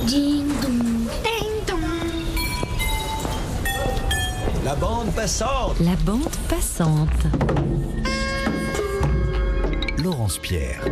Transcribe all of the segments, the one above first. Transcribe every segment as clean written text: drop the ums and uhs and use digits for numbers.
Ding dong, ding dong. La bande passante. La bande passante. Laurence Pierre.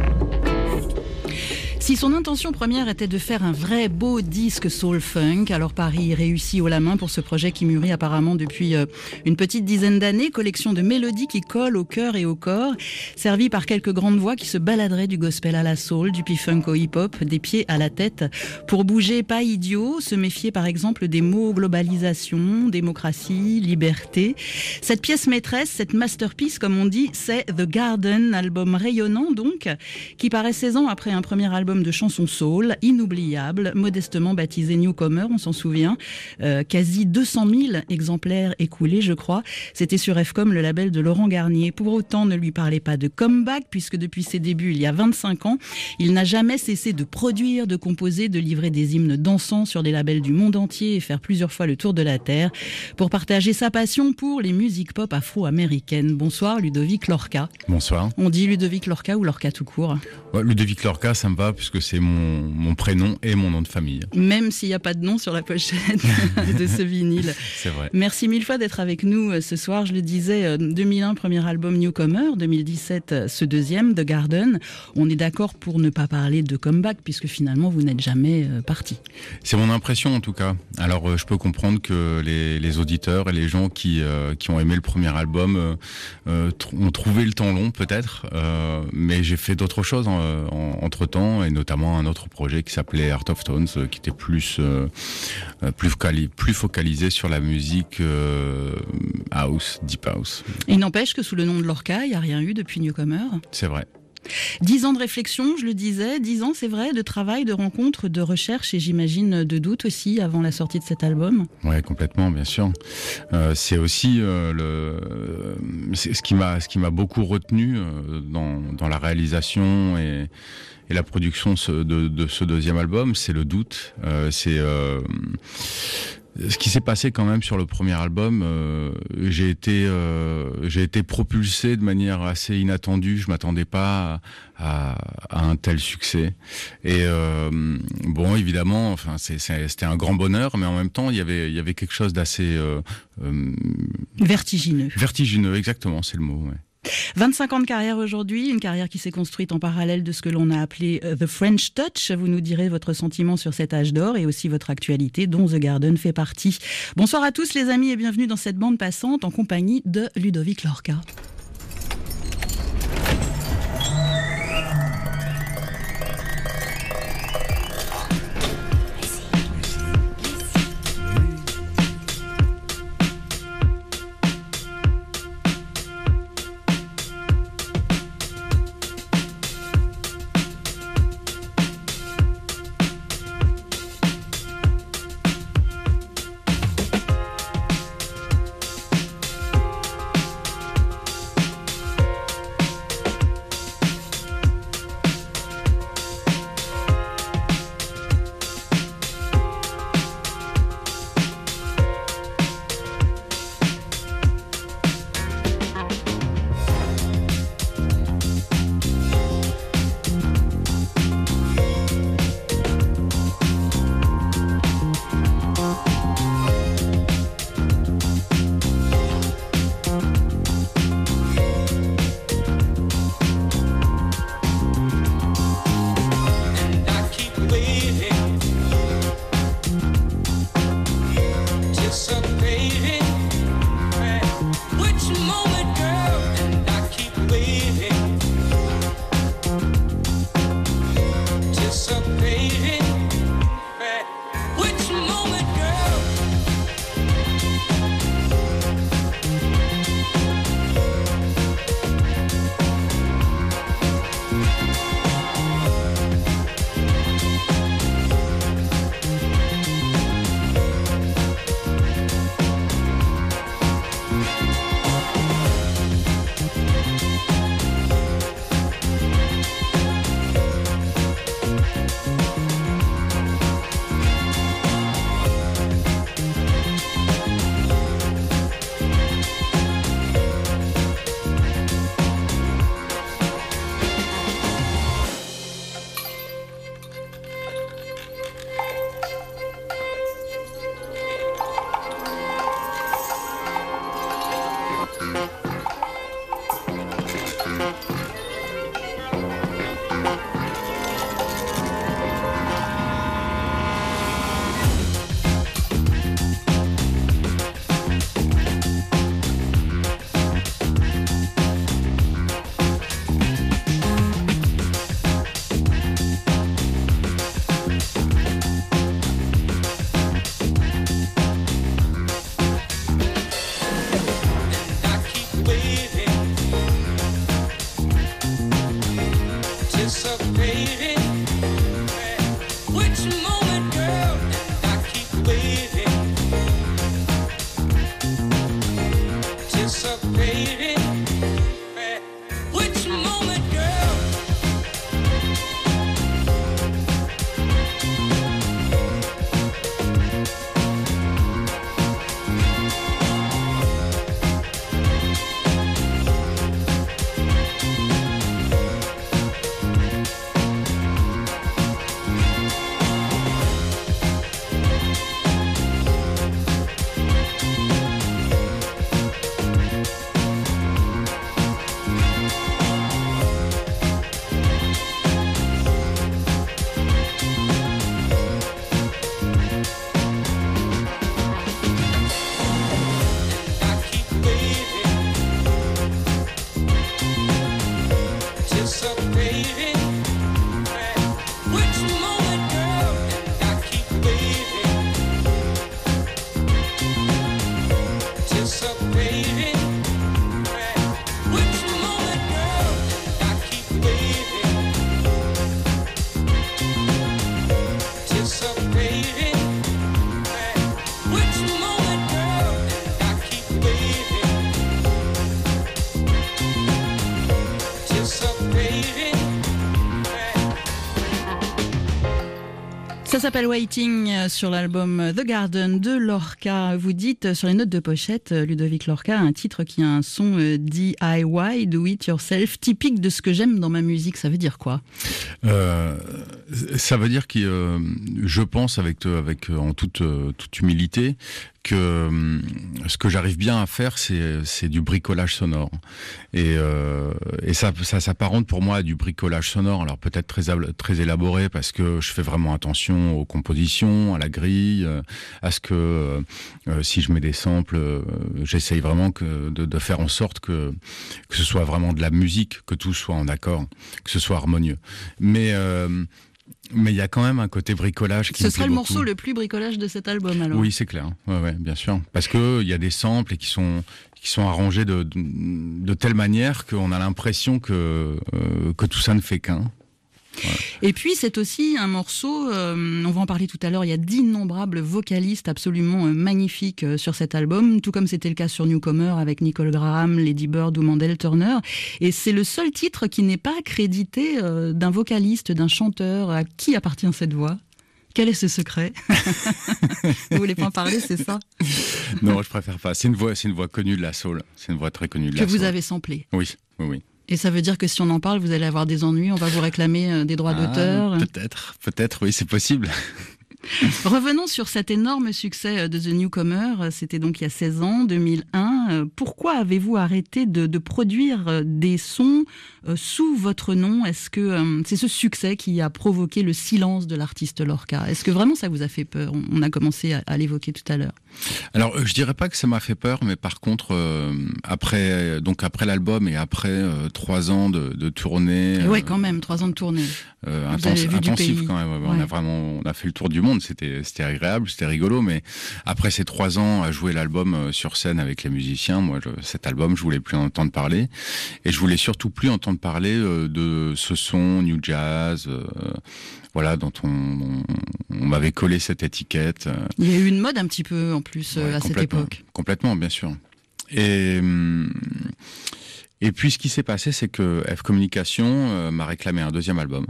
Si son intention première était de faire un vrai beau disque soul-funk, alors Paris réussit haut la main pour ce projet qui mûrit apparemment depuis une petite dizaine d'années, collection de mélodies qui collent au cœur et au corps, servie par quelques grandes voix qui se baladeraient du gospel à la soul, du p-funk au hip-hop, des pieds à la tête. Pour bouger, pas idiot, se méfier par exemple des mots globalisation, démocratie, liberté. Cette pièce maîtresse, cette masterpiece comme on dit, c'est The Garden, album rayonnant donc, qui paraît 16 ans après un premier album de chansons soul, inoubliable, modestement baptisé Newcomer, on s'en souvient, quasi 200 000 exemplaires écoulés, je crois. C'était sur Fcom, le label de Laurent Garnier. Pour autant, ne lui parlez pas de comeback, puisque depuis ses débuts, il y a 25 ans, il n'a jamais cessé de produire, de composer, de livrer des hymnes dansants sur des labels du monde entier et faire plusieurs fois le tour de la Terre pour partager sa passion pour les musiques pop afro-américaines. Bonsoir Ludovic Lorca. Bonsoir. On dit Ludovic Lorca ou Lorca tout court? Ouais, Ludovic Lorca, ça me va, puisque c'est mon prénom et mon nom de famille. Même s'il n'y a pas de nom sur la pochette de ce vinyle. C'est vrai. Merci mille fois d'être avec nous ce soir. Je le disais, 2001, premier album Newcomer, 2017, ce deuxième, The Garden. On est d'accord pour ne pas parler de comeback, puisque finalement, vous n'êtes jamais parti. C'est mon impression, en tout cas. Alors, je peux comprendre que les auditeurs et les gens qui ont aimé le premier album ont trouvé le temps long, peut-être. Mais j'ai fait d'autres choses entre-temps, et notamment un autre projet qui s'appelait Heart of Tones, qui était plus focalisé sur la musique house, deep house. Il n'empêche que sous le nom de Lorca, il n'y a rien eu depuis Newcomer. C'est vrai. 10 ans de réflexion, je le disais, 10 ans, c'est vrai, de travail, de rencontres, de recherche et j'imagine de doute aussi avant la sortie de cet album. Ouais, complètement, bien sûr. C'est aussi ce qui m'a beaucoup retenu dans la réalisation et la production de ce deuxième album, c'est le doute. Ce qui s'est passé quand même sur le premier album, j'ai été propulsé de manière assez inattendue. Je m'attendais pas à un tel succès. Et bon, évidemment, enfin, c'était un grand bonheur, mais en même temps, il y avait quelque chose d'assez vertigineux. Vertigineux, exactement, c'est le mot. Ouais. 25 ans de carrière aujourd'hui, une carrière qui s'est construite en parallèle de ce que l'on a appelé The French Touch. Vous nous direz votre sentiment sur cet âge d'or et aussi votre actualité dont The Garden fait partie. Bonsoir à tous les amis et bienvenue dans cette bande passante en compagnie de Ludovic Lorca. Ça s'appelle Waiting sur l'album The Garden de Lorca. Vous dites sur les notes de pochette, Ludovic Lorca, un titre qui a un son DIY, do it yourself, typique de ce que j'aime dans ma musique. Ça veut dire quoi ? Ça veut dire que je pense en toute humilité que ce que j'arrive bien à faire, c'est du bricolage sonore. Et ça s'apparente pour moi à du bricolage sonore. Alors peut-être très élaboré parce que je fais vraiment attention aux compositions, à la grille, à ce que si je mets des samples, j'essaye vraiment de faire en sorte que ce soit vraiment de la musique, que tout soit en accord, que ce soit harmonieux. Mais il y a quand même un côté bricolage qui me plaît beaucoup. Ce serait le morceau le plus bricolage de cet album, alors ? Oui, c'est clair. Ouais, bien sûr. Parce que il y a des samples et qui sont arrangés de telle manière qu'on a l'impression que tout ça ne fait qu'un. Voilà. Et puis c'est aussi un morceau, on va en parler tout à l'heure, il y a d'innombrables vocalistes absolument magnifiques sur cet album, tout comme c'était le cas sur Newcomer avec Nicole Graham, Lady Bird ou Mandel Turner. Et c'est le seul titre qui n'est pas crédité d'un vocaliste, d'un chanteur. À qui appartient cette voix ? Quel est ce secret ? Vous voulez pas en parler, c'est ça ? Non, je préfère pas. C'est une voix connue de la soul. C'est une voix très connue de la soul. Que vous avez samplée. Oui. Et ça veut dire que si on en parle, vous allez avoir des ennuis, on va vous réclamer des droits d'auteur. Peut-être, oui, c'est possible. Revenons sur cet énorme succès de The Newcomer, c'était donc il y a 16 ans, 2001. Pourquoi avez-vous arrêté de produire des sons sous votre nom ? Est-ce que c'est ce succès qui a provoqué le silence de l'artiste Lorca ? Est-ce que vraiment ça vous a fait peur ? On a commencé à l'évoquer tout à l'heure. Alors, je dirais pas que ça m'a fait peur, mais par contre, après l'album et après 3 ans de tournée... Ouais, quand même, 3 ans de tournée. Intensif quand même. Ouais. On a fait le tour du monde, c'était agréable, c'était rigolo, mais après ces 3 ans à jouer l'album sur scène avec les musiciens, cet album, je voulais plus en entendre parler, et je voulais surtout plus entendre parler de ce son New Jazz, voilà, dont on m'avait collé cette étiquette. Il y a eu une mode un petit peu en plus à cette époque. Complètement, bien sûr. Et puis ce qui s'est passé, c'est que F Communication m'a réclamé un 2e album.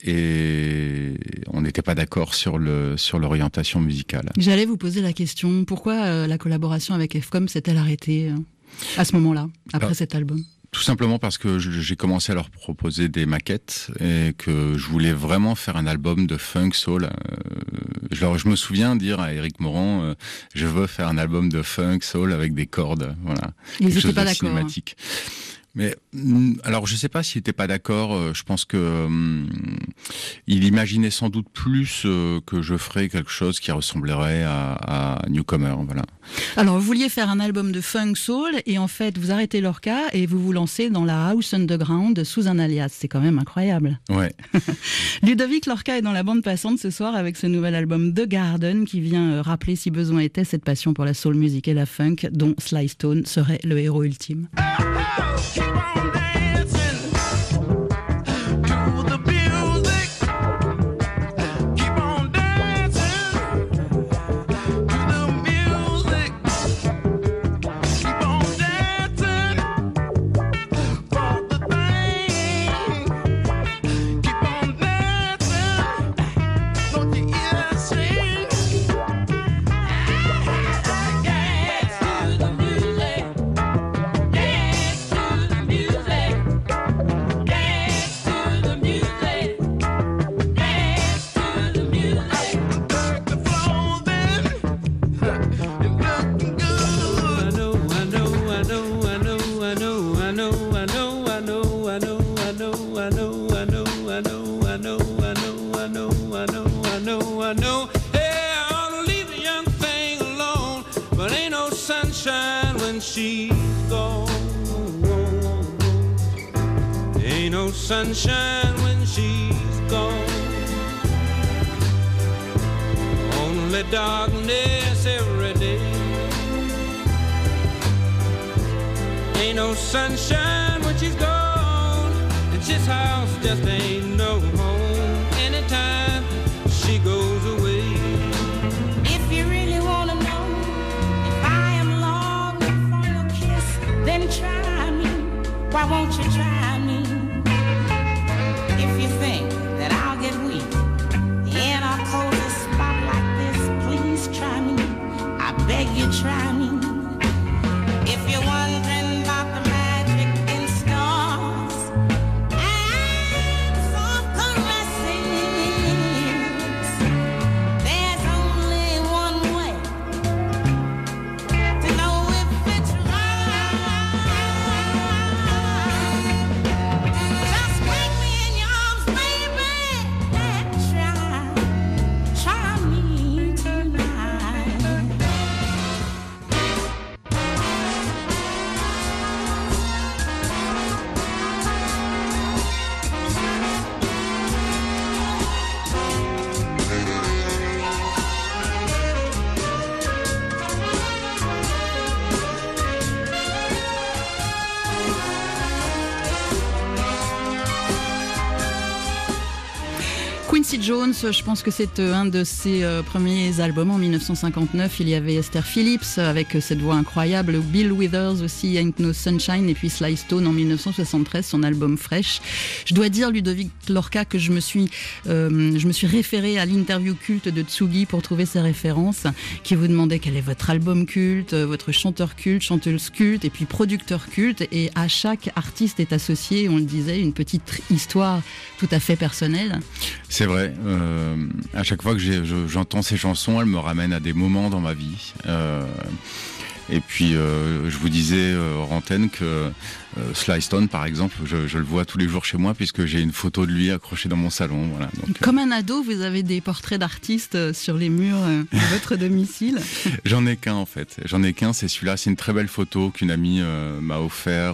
Et on n'était pas d'accord sur l'orientation musicale. J'allais vous poser la question, pourquoi la collaboration avec F-Com s'est-elle arrêtée à ce moment-là, après cet album ? Tout simplement parce que j'ai commencé à leur proposer des maquettes et que je voulais vraiment faire un album de funk soul. Je me souviens dire à Éric Morand, je veux faire un album de funk soul avec des cordes, voilà. Ils n'étaient pas d'accord. Cinématique. Mais alors je sais pas s'il était pas d'accord. Je pense que il imaginait sans doute plus que je ferais quelque chose qui ressemblerait à Newcomer, voilà. Alors vous vouliez faire un album de funk soul et en fait vous arrêtez Lorca et vous vous lancez dans la house underground sous un alias. C'est quand même incroyable. Ouais. Ludovic Lorca est dans la bande passante ce soir avec ce nouvel album The Garden qui vient rappeler si besoin était cette passion pour la soul music et la funk dont Sly Stone serait le héros ultime. Keep on dancing to the music. Keep on dancing to the music. Keep on dancing for the thing. Keep on dancing. Don't you hear that sing? Dance to the music. Dance to the she's gone. Ain't no sunshine when she's gone. Only darkness every day. Ain't no sunshine when she's gone. And this house just ain't no home anytime she goes away. If you really wanna know if I am longing for your kiss, then try me. Why won't you try me? If you think that I'll get weak in our coldest Quincy Jones, je pense que c'est un de ses premiers albums en 1959. Il y avait Esther Phillips avec cette voix incroyable, Bill Withers aussi, Ain't No Sunshine, et puis Sly Stone en 1973, son album Fresh. Je dois dire, Ludovic Lorca, que je me suis référée à l'interview culte de Tsugi pour trouver ses références, qui vous demandait quel est votre album culte, votre chanteur culte, chanteuse culte, et puis producteur culte. Et à chaque artiste est associé, on le disait, une petite histoire tout à fait personnelle. C'est vrai, à chaque fois que j'entends ces chansons, elles me ramènent à des moments dans ma vie. Et puis, je vous disais hors antenne que Sly Stone, par exemple, je le vois tous les jours chez moi puisque j'ai une photo de lui accrochée dans mon salon. Voilà, donc, comme un ado, vous avez des portraits d'artistes sur les murs de votre domicile? J'en ai qu'un en fait. J'en ai qu'un, c'est celui-là. C'est une très belle photo qu'une amie m'a offert.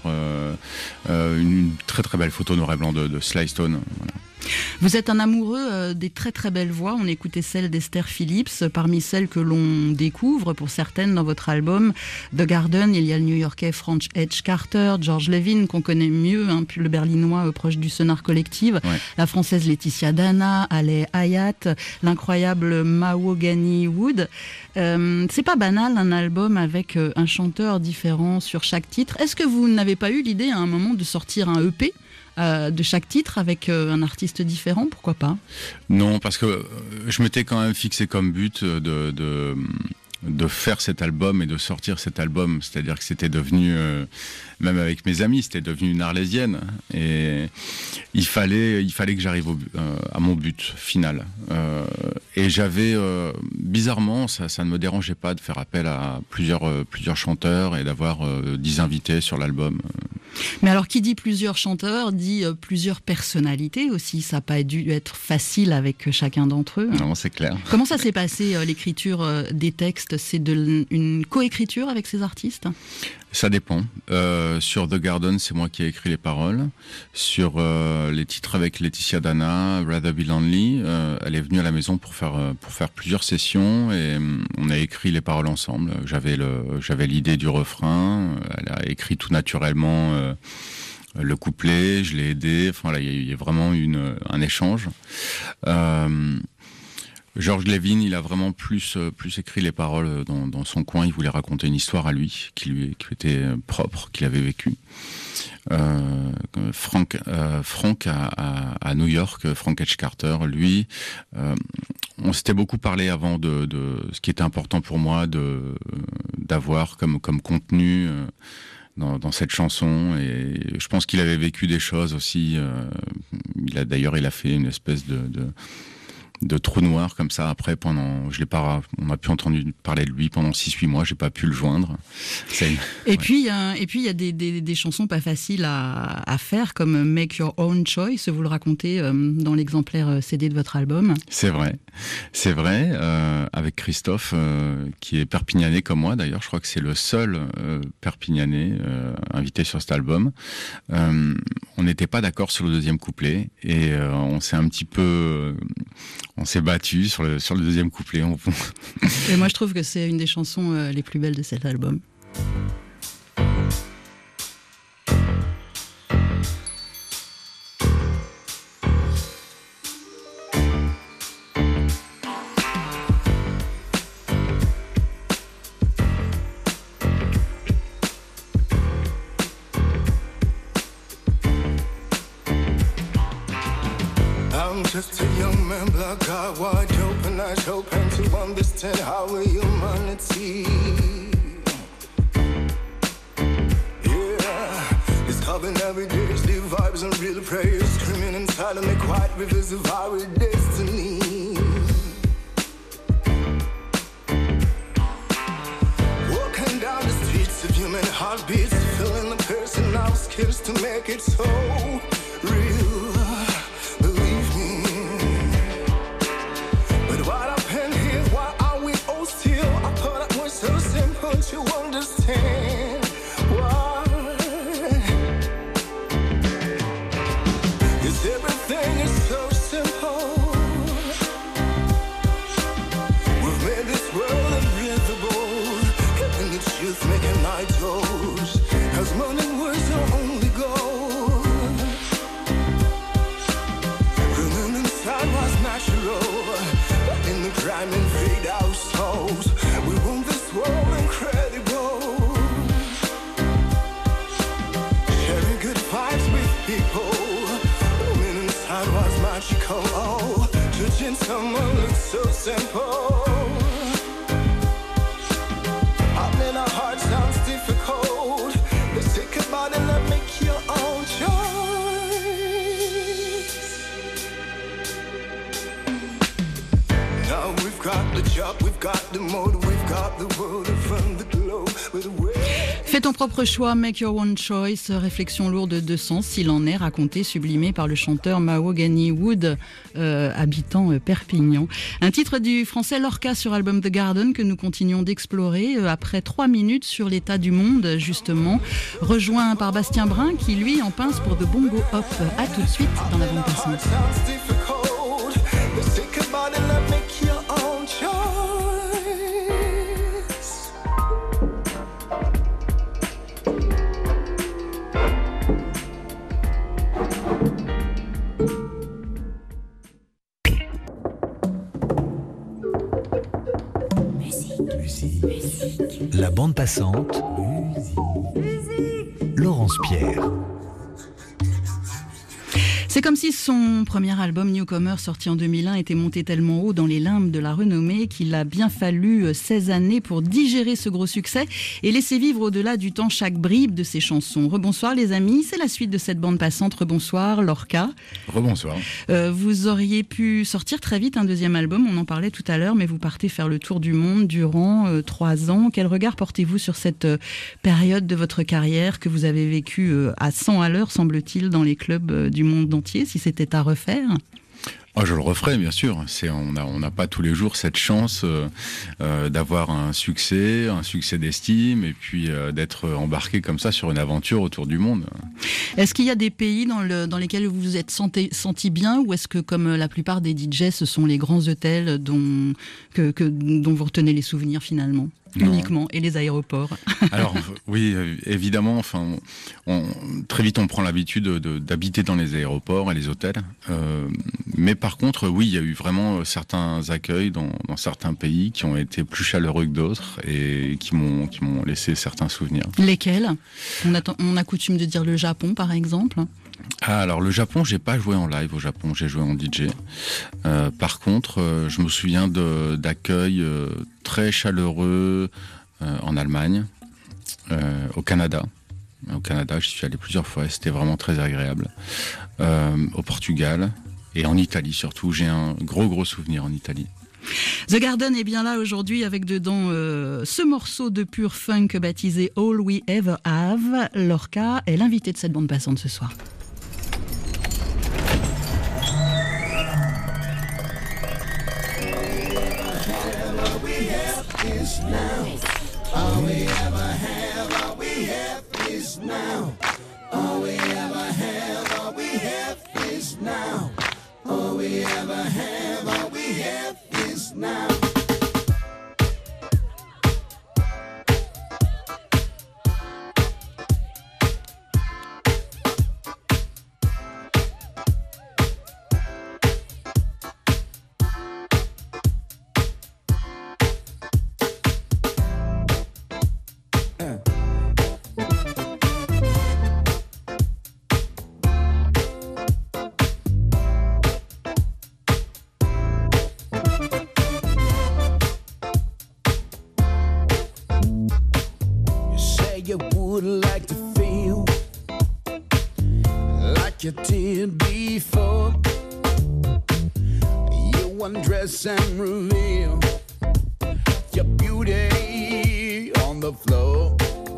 Une très très belle photo noir et blanc de Sly Stone. Voilà. Vous êtes un amoureux des très très belles voix. On écoutait celle d'Esther Phillips. Parmi celles que l'on découvre, pour certaines, dans votre album The Garden, il y a le New-Yorkais French Edge Carter, George Levin, qu'on connaît mieux, hein, puis le Berlinois proche du Sonar Collective, ouais. La Française Laetitia Dana, Ale Hayat, l'incroyable Mahogany Wood. C'est pas banal un album avec un chanteur différent sur chaque titre. Est-ce que vous n'avez pas eu l'idée à un moment de sortir un EP de chaque titre avec un artiste différent, pourquoi pas? Non, parce que je m'étais quand même fixé comme but de faire cet album et de sortir cet album, c'est-à-dire que c'était devenu, même avec mes amis, c'était devenu une arlésienne, et il fallait que j'arrive à mon but final. Et j'avais, bizarrement, ça ne me dérangeait pas de faire appel à plusieurs chanteurs et d'avoir 10 invités sur l'album. Mais alors, qui dit plusieurs chanteurs, dit plusieurs personnalités aussi. Ça n'a pas dû être facile avec chacun d'entre eux. Non, c'est clair. Comment ça s'est passé, l'écriture des textes? C'est une coécriture avec ces artistes? Ça dépend. Sur The Garden, c'est moi qui ai écrit les paroles. Sur les titres avec Laetitia Dana, Rather Be Lonely, elle est venue à la maison pour faire plusieurs sessions et on a écrit les paroles ensemble. J'avais l'idée du refrain, elle a écrit tout naturellement le couplet, je l'ai aidé. Enfin là, il y a vraiment un échange. George Levin, il a vraiment plus écrit les paroles dans son coin. Il voulait raconter une histoire à lui, qui lui était propre, qu'il avait vécu. Frank à New York, Frank Edge Carter, lui, on s'était beaucoup parlé avant de ce qui était important pour moi d'avoir comme contenu dans cette chanson, et je pense qu'il avait vécu des choses aussi. Il a fait une espèce de trou noir comme ça. Après, on a pu entendre parler de lui pendant 6-8 mois, j'ai pas pu le joindre. Et puis il y a des chansons pas faciles à faire, comme Make Your Own Choice, vous le racontez dans l'exemplaire CD de votre album. C'est vrai, avec Christophe, qui est perpignanais comme moi d'ailleurs, je crois que c'est le seul perpignanais invité sur cet album. On n'était pas d'accord sur le deuxième couplet, et on s'est battu sur le deuxième couplet. Et moi je trouve que c'est une des chansons les plus belles de cet album. Just a young man, black eye, wide open eyes, hoping to understand how humanity. Yeah, it's coming every day, it's the vibes and real prayers, screaming inside of me, quiet rivers of our destiny. Walking down the streets of human heartbeats, feeling the person now skills to make it so real. To understand why, 'cause everything is so simple. We've made this world unbreathable, keeping the truth, making idols, as morning words are only gold. inside was natural. In the crime and fade our souls, we want this world incredible. Sharing good vibes with people. Woman inside was magical. Oh, touching someone looks so simple. Opening our heart sounds difficult. Let's think about it and make your own choice. Now we've got the job, we've got the mode, we've got the world from the globe with a way. Fais ton propre choix, make your own choice, réflexion lourde de sens, s'il en est, racontée, sublimée par le chanteur Mahogany Wood, habitant Perpignan. Un titre du français Lorca sur album The Garden que nous continuons d'explorer après 3 minutes sur l'état du monde, justement, rejoint par Bastien Brun qui, lui, en pince pour The Bongo Hop. À tout de suite dans la bande passante. La bande passante. Laurence Pierre. C'est comme si son premier album Newcomer, sorti en 2001, était monté tellement haut dans les limbes de la renommée qu'il a bien fallu 16 années pour digérer ce gros succès et laisser vivre au-delà du temps chaque bribe de ses chansons. Rebonsoir les amis, c'est la suite de cette bande passante. Rebonsoir Lorca. Rebonsoir. Vous auriez pu sortir très vite un deuxième album, on en parlait tout à l'heure, mais vous partez faire le tour du monde durant 3 ans. Quel regard portez-vous sur cette période de votre carrière que vous avez vécue à 100 à l'heure, semble-t-il, dans les clubs du monde entier, si c'était à refaire? Je le referais, bien sûr. On n'a pas tous les jours cette chance d'avoir un succès d'estime, et puis d'être embarqué comme ça sur une aventure autour du monde. Est-ce qu'il y a des pays dans lesquels vous vous êtes senti bien, ou est-ce que, comme la plupart des DJ, ce sont les grands hôtels dont vous retenez les souvenirs finalement? Non. Uniquement, et les aéroports. Alors oui, évidemment, très vite on prend l'habitude d'habiter dans les aéroports et les hôtels. Mais par contre, oui, il y a eu vraiment certains accueils dans certains pays qui ont été plus chaleureux que d'autres et qui m'ont laissé certains souvenirs. Lesquels? On a coutume de dire le Japon, par exemple. Alors le Japon, j'ai pas joué en live au Japon, j'ai joué en DJ. Par contre, je me souviens d'accueils très chaleureux en Allemagne, au Canada. Au Canada, j'y suis allé plusieurs fois et c'était vraiment très agréable. Au Portugal et en Italie surtout, j'ai un gros souvenir en Italie. The Garden est bien là aujourd'hui avec dedans ce morceau de pur funk baptisé All We Ever Have. Lorca est l'invité de cette bande passante ce soir. All we ever have, all we have is now. All we ever have, all we have is now. All we ever have, all we have is now. You would like to feel like you did before. You undress and reveal your beauty on the floor.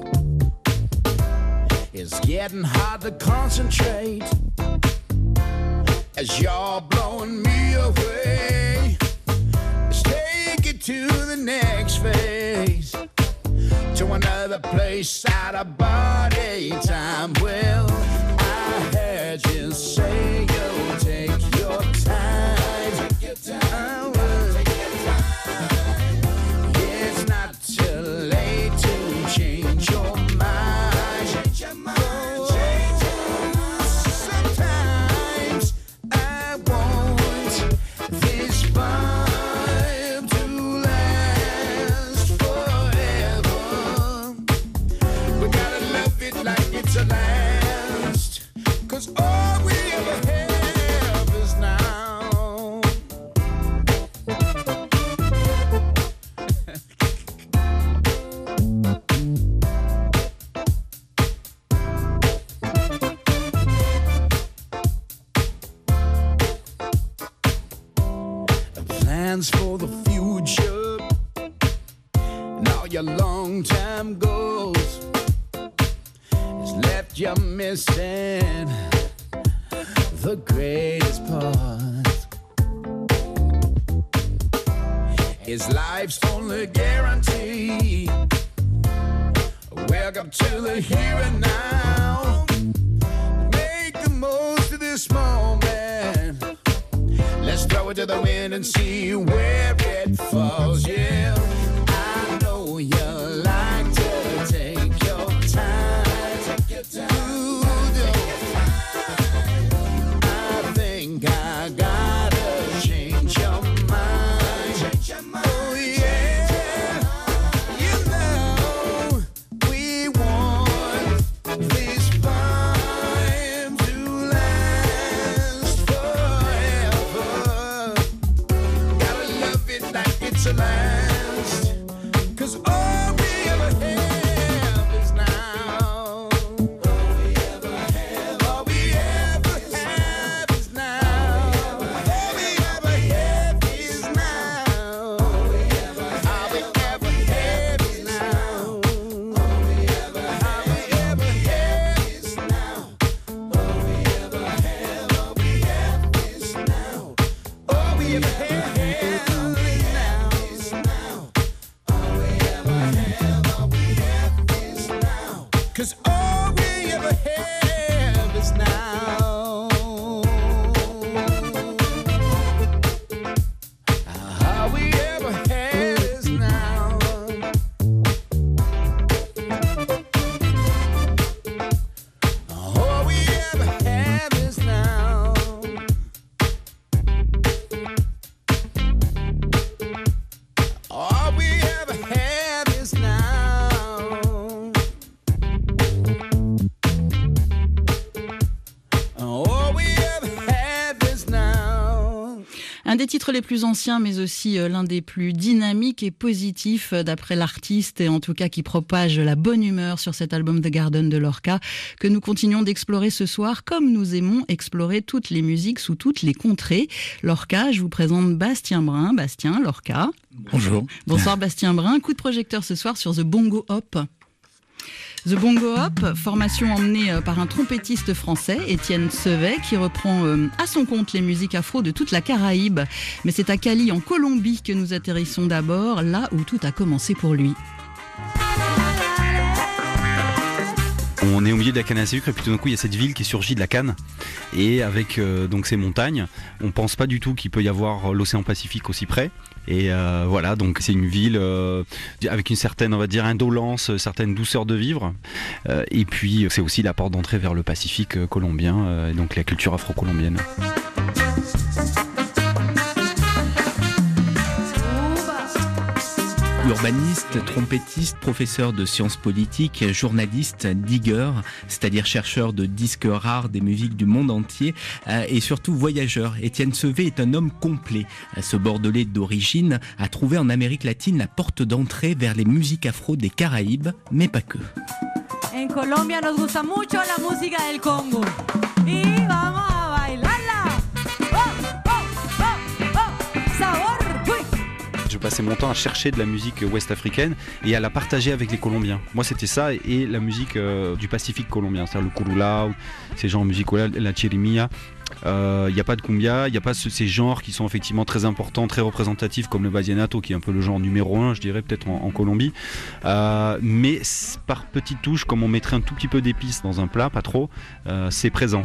It's getting hard to concentrate as you're blowing me away. Let's take it to the next phase, to another place out of body time. Well, I heard you say you'll take your time. Take your time. It's not too late to change your mind. Change your mind. Change your mind. Sometimes I won't plans for the future and all your long-term goals has left you missing the greatest part. Is life's only guarantee. Welcome to the here and now. Make the most of this moment. Let's throw it to the wind and see where it falls. Yeah, I know you like to take your time. Take your time. I think I gotta change your mind. Change your mind. Oh yeah, you know we want this time to last forever. Gotta love it like it's a last, 'cause all we ever have is now. All we ever have, all we ever have is now. All we ever have is now. All we ever have is now. All we ever have is now. All we ever have is now. All we ever have is now. All we ever have is now. 'Cause all we ever have is now. All we ever have is now. All we ever have is now. All we ever have is now. All we ever have is now. Un des titres les plus anciens, mais aussi l'un des plus dynamiques et positifs d'après l'artiste, et en tout cas qui propage la bonne humeur sur cet album The Garden de Lorca, que nous continuons d'explorer ce soir, comme nous aimons explorer toutes les musiques sous toutes les contrées. Lorca, je vous présente Bastien Brun. Bastien, Lorca. Bonjour. Bonsoir Bastien Brun. Coup de projecteur ce soir sur The Bongo Hop. The Bongo Hop, formation emmenée par un trompettiste français, Étienne Sevet, qui reprend à son compte les musiques afro de toute la Caraïbe. Mais c'est à Cali, en Colombie, que nous atterrissons d'abord, là où tout a commencé pour lui. On est au milieu de la canne à sucre et puis tout d'un coup il y a cette ville qui surgit de la canne et avec donc ces montagnes, on pense pas du tout qu'il peut y avoir l'océan Pacifique aussi près. Et voilà, donc c'est une ville avec une certaine, on va dire, indolence, certaine douceur de vivre. Et puis c'est aussi la porte d'entrée vers le Pacifique colombien, et donc la culture afro-colombienne. Urbaniste, trompettiste, professeur de sciences politiques, journaliste, digger, c'est-à-dire chercheur de disques rares des musiques du monde entier, et surtout voyageur. Étienne Sevet est un homme complet. Ce Bordelais d'origine a trouvé en Amérique latine la porte d'entrée vers les musiques afro des Caraïbes, mais pas que. En Colombia nos gusta mucho la música del Congo. Y vamos a bailarla. Oh, oh, oh, oh. Sabor. Je passais mon temps à chercher de la musique ouest-africaine et à la partager avec les Colombiens. Moi, c'était ça et la musique du Pacifique colombien, c'est-à-dire le curulao, ces genres musicaux, la chirimia. Il n'y a pas de cumbia, il n'y a pas ces genres qui sont effectivement très importants, très représentatifs, comme le vallenato, qui est un peu le genre numéro 1, je dirais, peut-être en Colombie. Mais par petites touches, comme on mettrait un tout petit peu d'épices dans un plat, pas trop, c'est présent.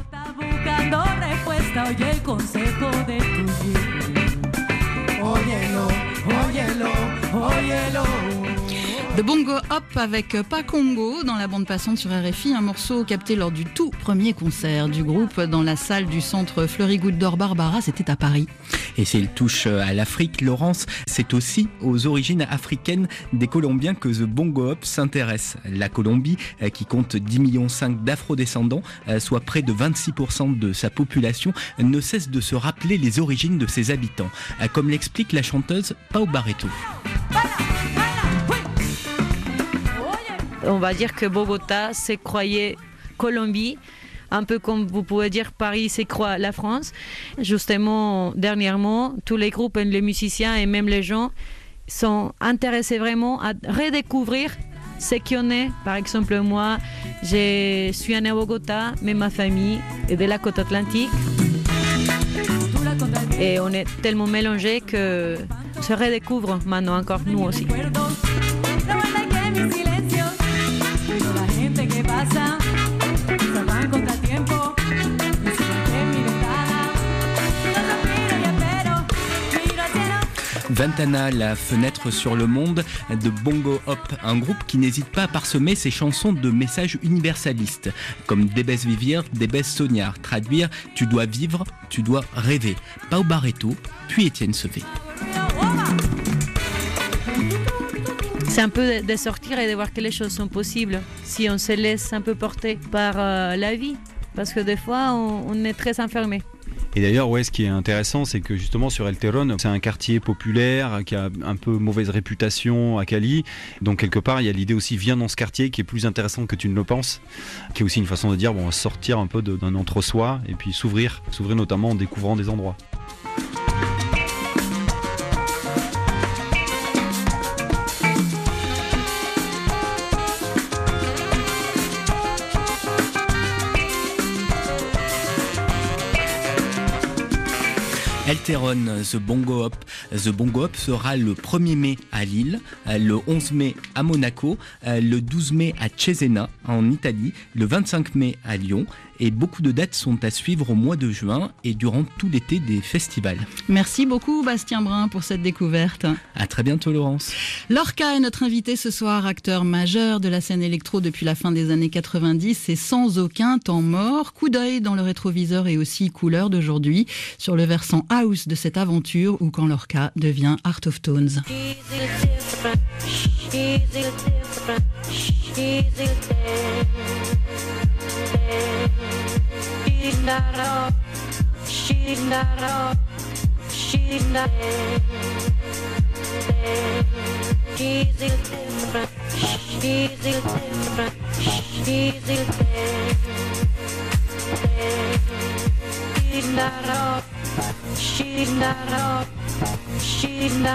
The Bongo Hop avec Pas Congo dans la bande passante sur RFI, un morceau capté lors du tout premier concert du groupe dans la salle du centre Fleury Goutte d'Or Barbara, c'était à Paris. Et s'il touche à l'Afrique, Laurence, c'est aussi aux origines africaines des Colombiens que The Bongo Hop s'intéresse. La Colombie, qui compte 10,5 millions d'afro-descendants, soit près de 26% de sa population, ne cesse de se rappeler les origines de ses habitants, comme l'explique la chanteuse Pau Barreto. On va dire que Bogota se croyait Colombie un peu comme vous pouvez dire Paris c'est quoi la France. Justement, dernièrement, tous les groupes, les musiciens et même les gens sont intéressés vraiment à redécouvrir ce qu'on est. Par exemple, moi, je suis née à Bogota, mais ma famille est de la côte atlantique. Et on est tellement mélangés que se redécouvre maintenant encore nous aussi. Ventana, la fenêtre sur le monde de Bongo Hop, un groupe qui n'hésite pas à parsemer ses chansons de messages universalistes, comme Debes Vivir, Debes Soñar, traduire « Tu dois vivre, tu dois rêver ». Pau Barreto, puis Étienne Sevé. C'est un peu de sortir et de voir que les choses sont possibles si on se laisse un peu porter par la vie, parce que des fois on est très enfermé. Et d'ailleurs, ouais, ce qui est intéressant, c'est que justement sur El Terrón, c'est un quartier populaire qui a un peu mauvaise réputation à Cali. Donc quelque part, il y a l'idée aussi, viens dans ce quartier qui est plus intéressant que tu ne le penses, qui est aussi une façon de dire, bon, sortir un peu d'un entre-soi et puis s'ouvrir notamment en découvrant des endroits. El Terrón, The Bongo Hop. The Bongo Hop sera le 1er mai à Lille, le 11 mai à Monaco, le 12 mai à Cesena en Italie, le 25 mai à Lyon. Et beaucoup de dates sont à suivre au mois de juin et durant tout l'été des festivals. Merci beaucoup Bastien Brun pour cette découverte. À très bientôt Laurence. Lorca est notre invité ce soir, acteur majeur de la scène électro depuis la fin des années 90 et sans aucun temps mort. Coup d'œil dans le rétroviseur et aussi couleur d'aujourd'hui sur le versant house de cette aventure ou quand Lorca devient Art of Tones. She's not up, she's not up, she's not she's different, she's different, she's different. She's not up, she's not up, she's not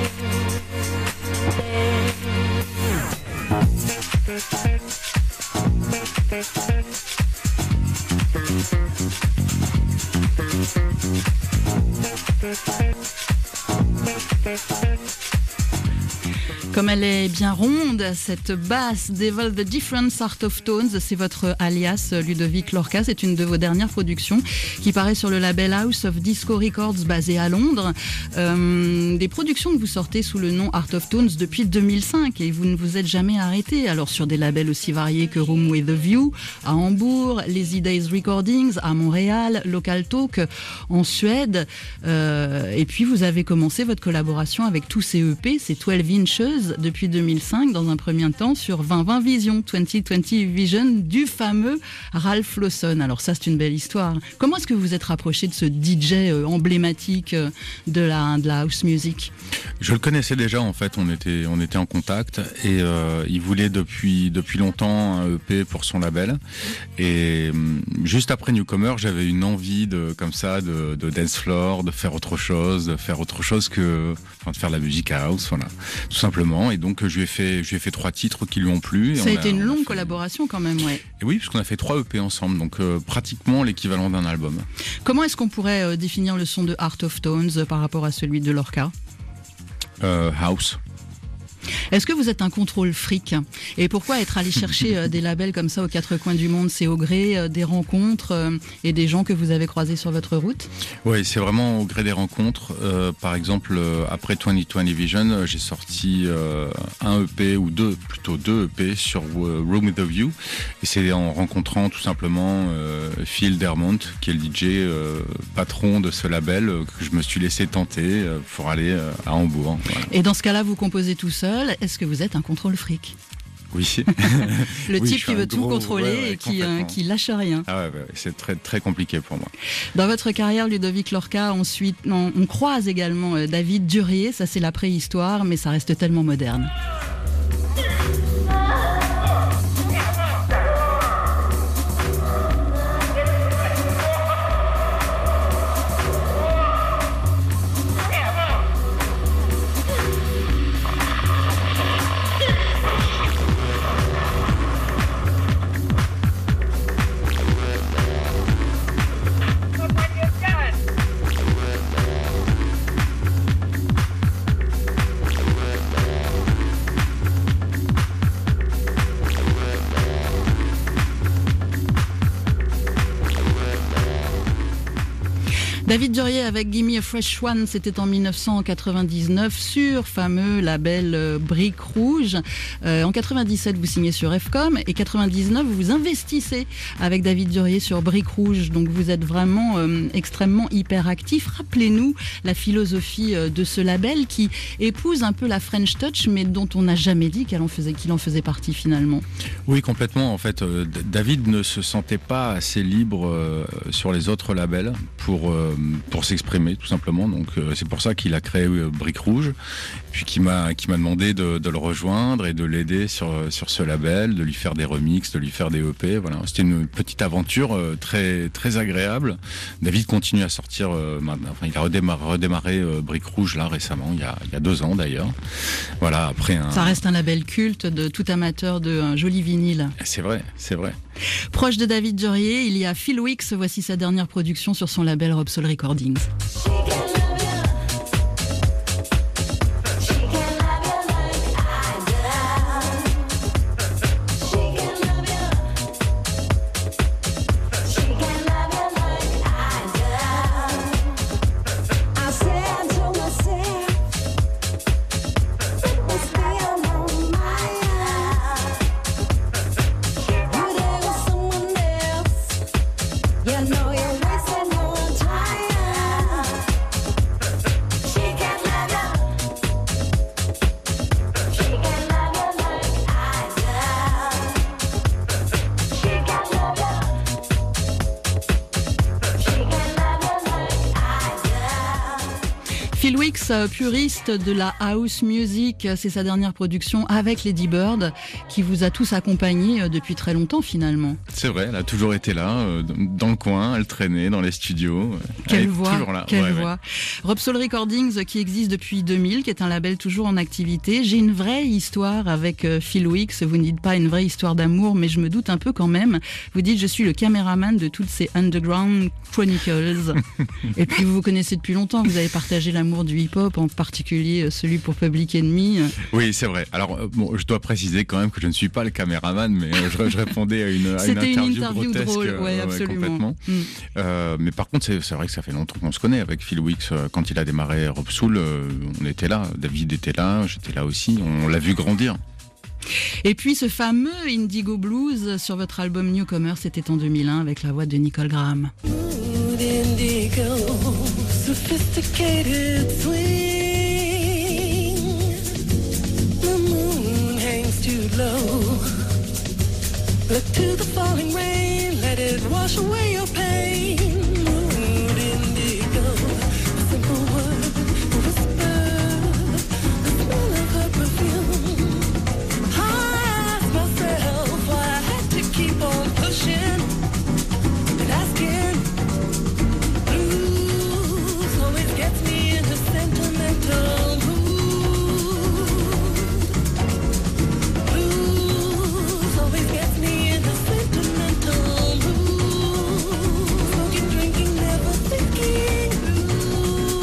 Comme elle est bien ronde, cette basse Devil the Difference Art of Tones, c'est votre alias Ludovic Lorca. C'est une de vos dernières productions qui paraît sur le label House of Disco Records basé à Londres. Des productions que vous sortez sous le nom Art of Tones depuis 2005 et vous ne vous êtes jamais arrêté. Alors sur des labels aussi variés que Room with a View à Hambourg, Lazy Days Recordings à Montréal, Local Talk en Suède. Et puis vous avez commencé votre collaboration avec tous ces EP, ces 12 inches depuis 2005 dans un premier temps sur 2020 Vision, 2020 Vision du fameux Ralph Lawson. Alors ça c'est une belle histoire. Comment est-ce que vous êtes rapproché de ce DJ emblématique de la house music? Je le connaissais déjà en fait, on était en contact et il voulait depuis longtemps un EP pour son label et juste après Newcomer j'avais une envie de dance floor, de faire autre chose que de faire de la musique house, voilà, tout simplement. Et donc je lui ai fait 3 titres qui lui ont plu. Ça a été une longue collaboration quand même, ouais. Et oui, parce qu'on a fait 3 EP ensemble, donc pratiquement l'équivalent d'un album. Comment est-ce qu'on pourrait définir le son de Art of Tones par rapport à celui de Lorca? House. Est-ce que vous êtes un contrôle fric? Et pourquoi être allé chercher des labels comme ça aux 4 coins du monde? C'est au gré des rencontres et des gens que vous avez croisés sur votre route? Oui, c'est vraiment au gré des rencontres. Par exemple, après 2020 Vision, j'ai sorti un EP ou deux EP sur Room with a View. Et c'est en rencontrant tout simplement Phil Dermont, qui est le DJ patron de ce label, que je me suis laissé tenter pour aller à Hambourg. Voilà. Et dans ce cas-là, vous composez tout seul. Est-ce que vous êtes un contrôle fric? Oui. Le type qui veut tout contrôler et qui lâche rien. Ah ouais, c'est très, très compliqué pour moi. Dans votre carrière, Ludovic Lorca, ensuite, on croise également David Durier. Ça, c'est la préhistoire, mais ça reste tellement moderne. David Durier avec Gimme a Fresh One, c'était en 1999 sur fameux label Briques Rouges. En 97, vous signez sur FCOM et 99, vous investissez avec David Durier sur Briques Rouges. Donc vous êtes vraiment extrêmement hyper actif. Rappelez-nous la philosophie de ce label qui épouse un peu la French Touch, mais dont on n'a jamais dit qu'il en faisait partie finalement. Oui, complètement. En fait, David ne se sentait pas assez libre sur les autres labels pour s'exprimer tout simplement. Donc c'est pour ça qu'il a créé Briques Rouges, puis qui m'a demandé de le rejoindre et de l'aider sur ce label, de lui faire des remixes, de lui faire des EP. Voilà, c'était une petite aventure très très agréable. David continue à sortir maintenant. Enfin, il a redémarré Briques Rouges là récemment, il y a 2 ans d'ailleurs. Voilà, après ça reste un label culte de tout amateur de un joli vinyle. C'est vrai, c'est vrai. Proche de David Durier, il y a Phil Wicks. Voici sa dernière production sur son label Robsoul Recordings. Phil Wicks, puriste de la house music, c'est sa dernière production avec Lady Bird qui vous a tous accompagnés depuis très longtemps finalement. C'est vrai, elle a toujours été là, dans le coin, elle traînait dans les studios. Quelle voix, quelle voix. Ouais. Robsoul Recordings qui existe depuis 2000, qui est un label toujours en activité. J'ai une vraie histoire avec Phil Wicks, vous ne dites pas une vraie histoire d'amour, mais je me doute un peu quand même. Vous dites je suis le caméraman de toutes ces Underground Chronicles. Et puis vous vous connaissez depuis longtemps, vous avez partagé l'amour du hip-hop, en particulier celui pour Public Enemy. Oui, c'est vrai. Alors, bon, je dois préciser quand même que je ne suis pas le caméraman, mais je répondais à une interview grotesque, drôle, ouais, absolument. Mais par contre, c'est vrai que ça fait longtemps qu'on se connaît avec Phil Wicks. Quand il a démarré Robsoul, on était là. David était là, j'étais là aussi. On l'a vu grandir. Et puis ce fameux Indigo Blues sur votre album Newcomer, c'était en 2001 avec la voix de Nicole Graham. Indigo, sophisticated swing. The moon hangs too low. Look to the falling rain, let it wash away your pain. Mood indigo, simple word, whisper, the smell of her perfume. I asked myself why I had to keep on pushing and asking. Blues always gets me into sentimental mood. Blues always gets me into sentimental mood. Smoking, drinking, never thinking blue.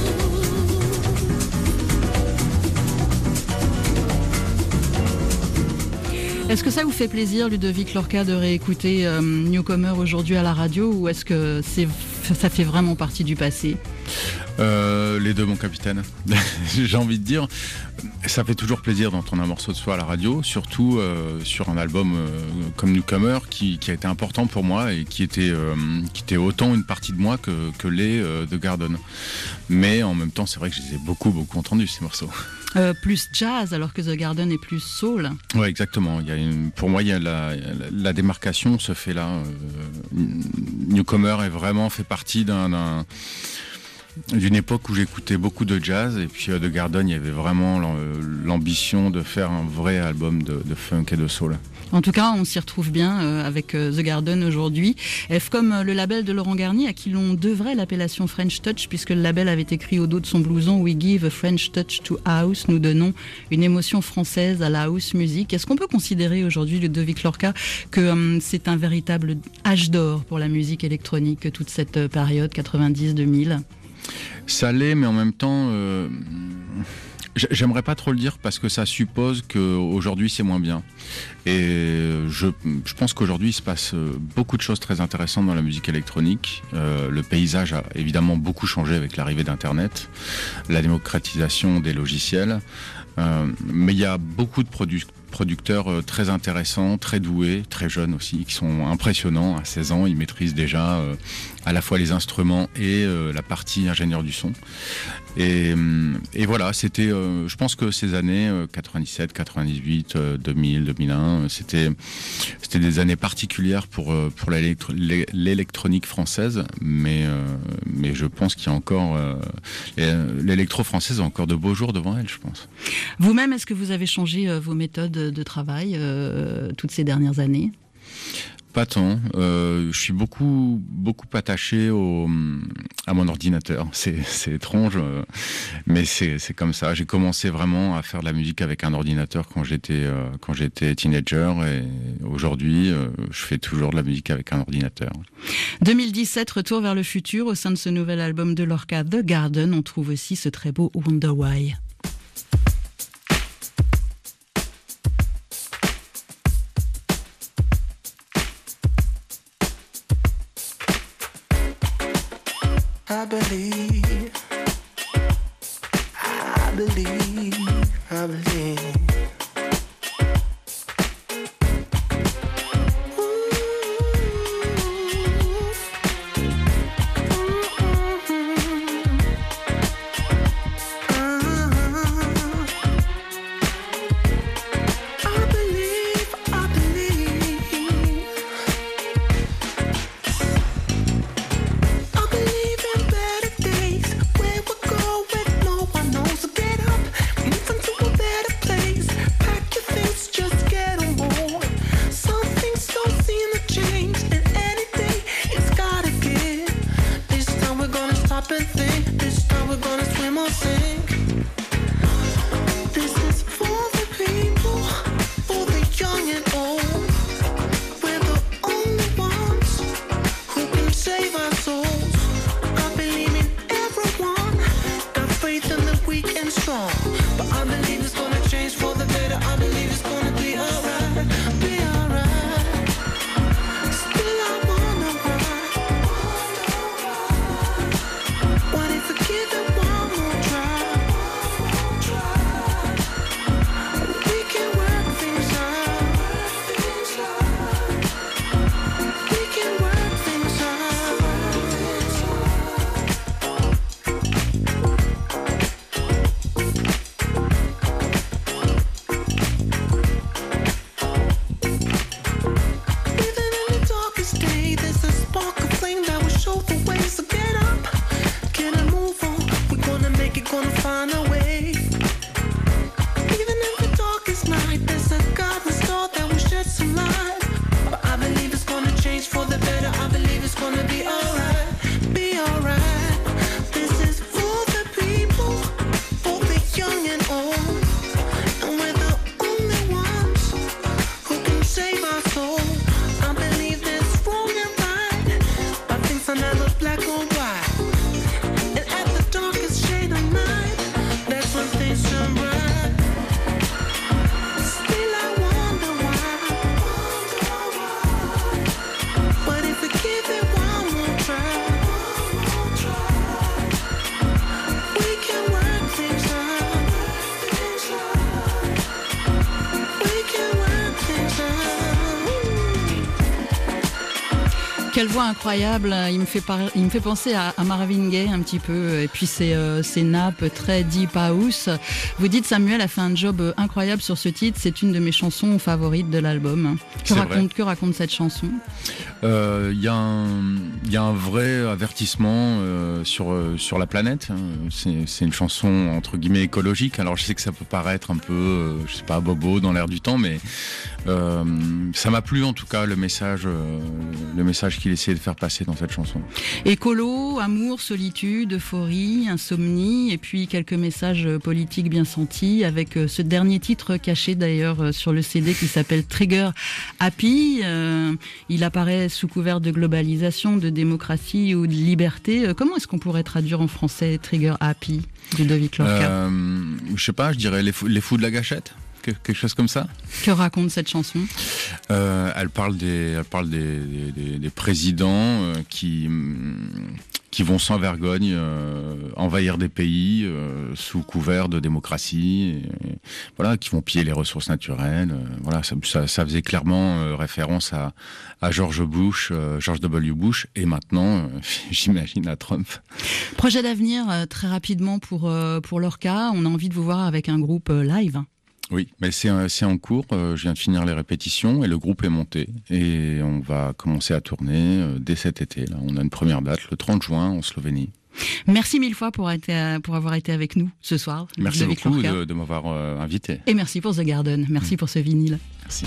Est-ce que ça vous fait plaisir, Ludovic Lorca, de réécouter Newcomer aujourd'hui à la radio, ou est-ce que ça fait vraiment partie du passé ? Les deux, mon capitaine. J'ai envie de dire, ça fait toujours plaisir d'entendre un morceau de soi à la radio, surtout sur un album comme Newcomer qui a été important pour moi et qui était autant une partie de moi que les The Garden. Mais en même temps, c'est vrai que je les ai beaucoup entendus, ces morceaux. Plus jazz, alors que The Garden est plus soul. Ouais, exactement. Pour moi, il y a la démarcation se fait là. Newcomer est vraiment fait partie d'une époque où j'écoutais beaucoup de jazz, et puis The Garden, il y avait vraiment l'ambition de faire un vrai album de funk et de soul. En tout cas, on s'y retrouve bien avec The Garden aujourd'hui. FCOM, le label de Laurent Garnier, à qui l'on devrait l'appellation French Touch, puisque le label avait écrit au dos de son blouson « We give a French touch to house », nous donnons une émotion française à la house music. Est-ce qu'on peut considérer aujourd'hui, Ludovic Lorca, que c'est un véritable âge d'or pour la musique électronique, toute cette période 90-2000 ? Ça l'est, mais en même temps, J'aimerais pas trop le dire parce que ça suppose qu'aujourd'hui c'est moins bien. Et je pense qu'aujourd'hui il se passe beaucoup de choses très intéressantes dans la musique électronique. Le paysage a évidemment beaucoup changé avec l'arrivée d'Internet, la démocratisation des logiciels. Mais il y a beaucoup de producteurs très intéressants, très doués, très jeunes aussi, qui sont impressionnants. À 16 ans, ils maîtrisent déjà à la fois les instruments et la partie ingénieur du son. Et voilà, c'était, je pense que ces années 97, 98, 2000, 2001, c'était des années particulières pour l'électronique française, mais je pense qu'il y a encore l'électro française a encore de beaux jours devant elle, je pense. Vous-même, est-ce que vous avez changé vos méthodes de travail toutes ces dernières années ? Pas tant. Je suis beaucoup attaché à mon ordinateur. C'est étrange, mais c'est comme ça. J'ai commencé vraiment à faire de la musique avec un ordinateur quand j'étais teenager, et aujourd'hui, je fais toujours de la musique avec un ordinateur. 2017, retour vers le futur. Au sein de ce nouvel album de Lorca, The Garden, on trouve aussi ce très beau Wonder Why. I believe. Quelle voix incroyable, il me fait penser à Marvin Gaye un petit peu, et puis ces nappes très deep house. Vous dites Samuel a fait un job incroyable sur ce titre, c'est une de mes chansons favorites de l'album. Que raconte cette chanson ? Il y a un vrai avertissement sur la planète. C'est une chanson entre guillemets écologique. Alors je sais que ça peut paraître un peu, je sais pas, bobo dans l'air du temps, mais ça m'a plu en tout cas le message qu'il essayait de faire passer dans cette chanson. Écolo, amour, solitude, euphorie, insomnie, et puis quelques messages politiques bien sentis, avec ce dernier titre caché d'ailleurs sur le CD qui s'appelle Trigger Happy. Il apparaît sous couvert de globalisation, de démocratie ou de liberté. Comment est-ce qu'on pourrait traduire en français Trigger Happy, Ludovic Lorca ? Je sais pas, je dirais les fous de la gâchette, quelque chose comme ça. Que raconte cette chanson ? Elle parle des présidents qui vont sans vergogne envahir des pays sous couvert de démocratie, et, voilà, qui vont piller les ressources naturelles. Voilà, ça faisait clairement référence à George W. Bush, et maintenant, j'imagine, à Trump. Projet d'avenir, très rapidement pour Lorca, on a envie de vous voir avec un groupe live. Oui, mais c'est en cours. Je viens de finir les répétitions et le groupe est monté. Et on va commencer à tourner dès cet été. Là, on a une première date, le 30 juin, en Slovénie. Merci mille fois pour avoir été avec nous ce soir. Merci beaucoup de m'avoir invité. Et merci pour The Garden. Merci pour ce vinyle. Merci.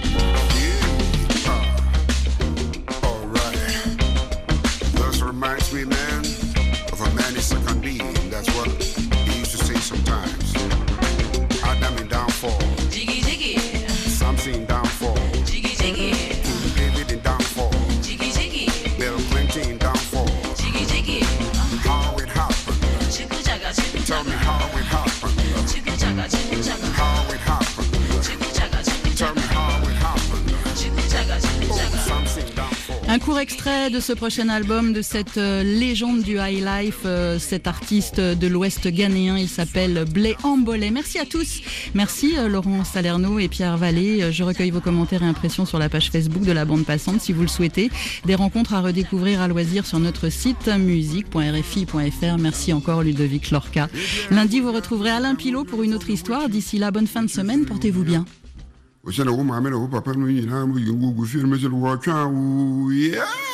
Un court extrait de ce prochain album, de cette légende du high life, cet artiste de l'Ouest ghanéen, il s'appelle Blé Ambolé. Merci à tous. Merci Laurent Salerno et Pierre Vallée. Je recueille vos commentaires et impressions sur la page Facebook de la bande passante si vous le souhaitez. Des rencontres à redécouvrir à loisir sur notre site musique.rfi.fr. Merci encore Ludovic Lorca. Lundi, vous retrouverez Alain Pilot pour une autre histoire. D'ici là, bonne fin de semaine. Portez-vous bien. Yeah.